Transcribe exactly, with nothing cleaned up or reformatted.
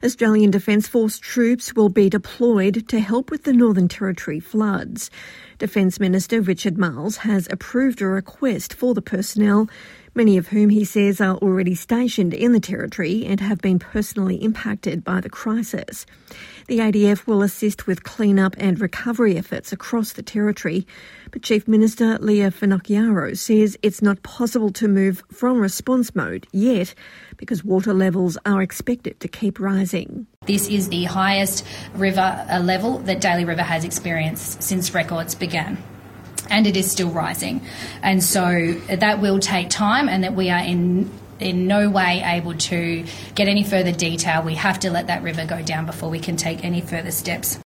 Australian Defence Force troops will be deployed to help with the Northern Territory floods. Defence Minister Richard Marles has approved a request for the personnel, many of whom he says are already stationed in the Territory and have been personally impacted by the crisis. The A D F will assist with clean-up and recovery efforts across the Territory, but Chief Minister Leah Finocchiaro says it's not possible to move from response mode yet because water levels are expected to keep rising. This is the highest river uh, level that Daly River has experienced since records began. And it is still rising. And so that will take time, and that we are in in no way able to get any further detail. We have to let that river go down before we can take any further steps.